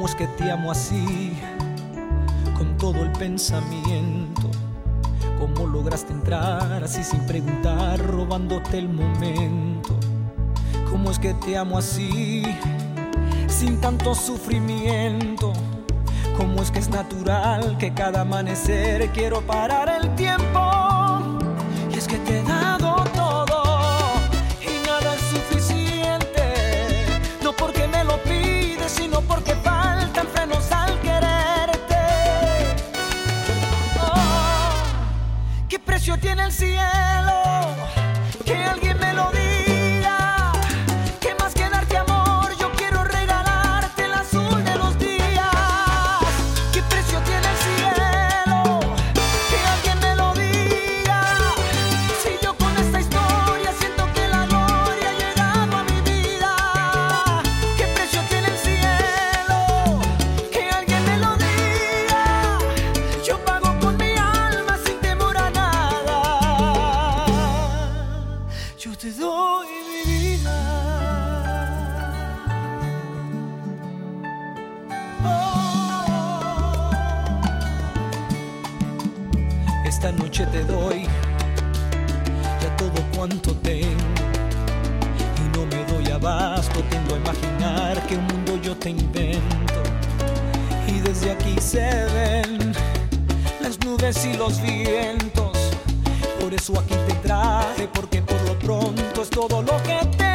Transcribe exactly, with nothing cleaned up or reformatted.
¿Cómo es que te amo así, con todo el pensamiento? ¿Cómo lograste entrar así sin preguntar, robándote el momento? ¿Cómo es que te amo así, sin tanto sufrimiento? ¿Cómo es que es natural que cada amanecer quiero parar el tiempo? Y es que te he dado todo y nada es suficiente, no porque me lo pides, sino porque faltan frenos al quererte. Oh, ¿qué precio tiene el cielo? Que alguien me lo diga. ¿Qué más que darte amor? Yo quiero regalarte el azul de los días. ¿Qué precio tiene el cielo? Que alguien me lo diga. Si yo con esta historia siento que la gloria ha llegado a mi vida. ¿Qué precio tiene el cielo? Que alguien me lo diga. Yo pago con mi alma sin temor a nada. Yo te doy mi vida. Oh. Esta noche te doy ya todo cuanto tengo y no me doy abasto. Tiendo a imaginar que un mundo yo te invento y desde aquí se ven las nubes y los vientos. Por eso aquí te traje, porque por lo pronto es todo lo que te